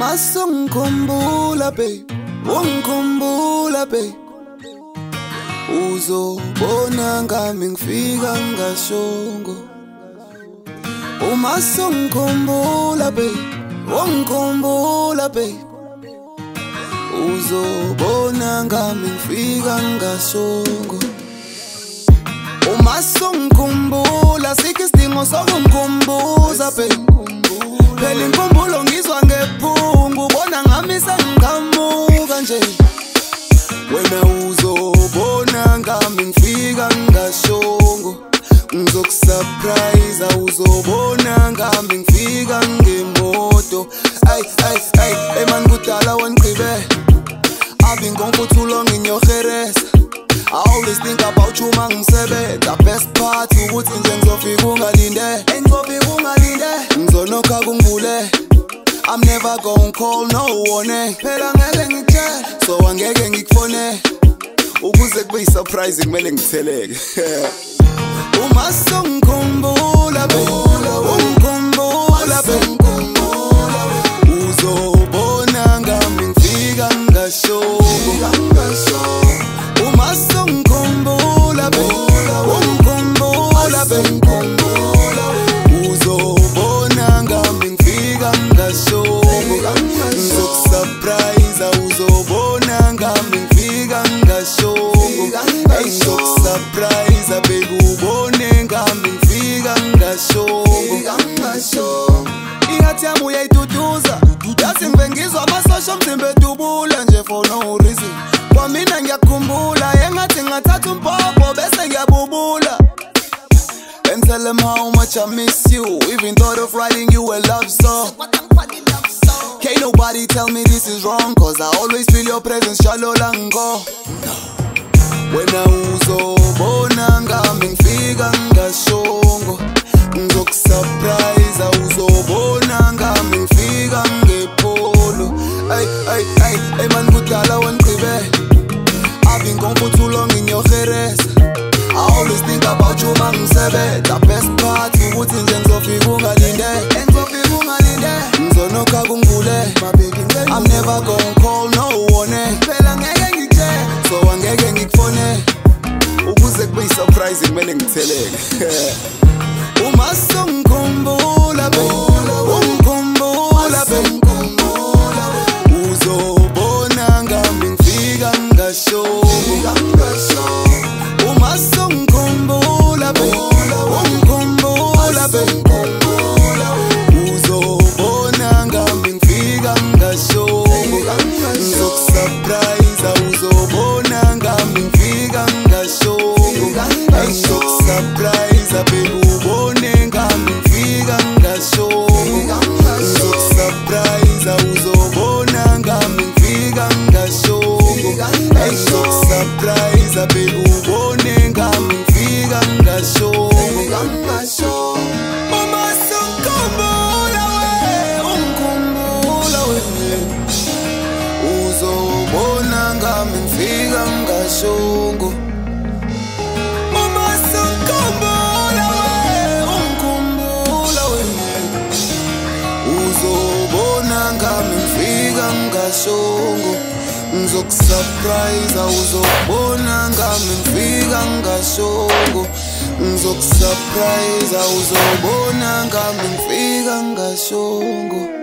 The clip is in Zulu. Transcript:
Masongikhumbula babe, ungikhumbula babe, uzobona ngami ngifika ngashongo. Masongikhumbula babe, ungikhumbula babe, uzobona ngami ngifika ngashongo. Masongikhumbula sikho isidingo sokungikhumbuza babe, phela inkumbulo ngizwa ngephungu, ubona ngami sengiqhamuka nje. Wena uzobona ngami ngifika ngashongo, ngizokusurprise, uzobona ngami ngifika ngemoto. Ay man kudala wangigqibe, I've been gone for too long in your heres. I always think about you mangisebenza, best part ukuthi nje ngizofika ungalinde, ngizonokha kungivule, I'm never gonna call no one, phela ngeke ngitshele, so angeke ngikufone, ukuze kube surprise kumele ngitheleke. Masongikhumbula babe, ungikhumbula babe, uzobona ngami ngifika ngashongo. Masongikhumbula babe, ungikhumbula babe, uzobona ngami ngifika ngashongo. Ngizokusurprise, uzobona ngami ngifika ngashongo. Ngizokusurprise babe, ubone ngami ngifika ngashongo. Ingathi yami uyayitutuza, yathi ngibe ngizwa amasosha omzimba edubula nje for no reason. Kwamina ngiyakhumbula, engathi ngathatha umpopho bese ngiyabubula, and tell them how much I miss you, even thought of writing you a love song. Can't nobody tell me this is wrong, cause I always feel your presence shallow lango. Wena uzobona ngami ngifika ngashongo, ngizokusurprise, uzobona ngami ngifika ngepolo. Ay man kudala wangigqibe, I've been gone for too long in your heres. I always think about you mangisebenza, best part ukuthi nje ngizofika ungalinde, ngizonokha kungivule, I'm never gonna call no one, phela ngeke ngitshele, so angeke ngikufone, ukuze kube surprise kumele ngitheleke. Masongikhumbula babe, ungikhumbula babe, uzobona ngami ngifika ngashongo. Masongikhumbula babe, ungikhumbula babe, uzobona ngami ngifika ngashongo. Ngizokusurprise, uzobona ngami ngifika ngashongo. Ngizokusurprise babe, ubone ngami ngifika ngashongo. Ngizokusurprise, uzobona ngami ngifika ngashongo. Ngizokusurprise babe, ubone ngami ngifika ngashongo. Masongikhumbula we, ungikhumbula we, uzobona ngami ngifika ngashongo. Masongikhumbula we, ungikhumbula we, uzobona ngami ngifika ngashongo. Ngizokusurprise, uzobona ngami ngifika ngashongo. Ngizokusurprise, uzobona ngami ngifika ngashongo.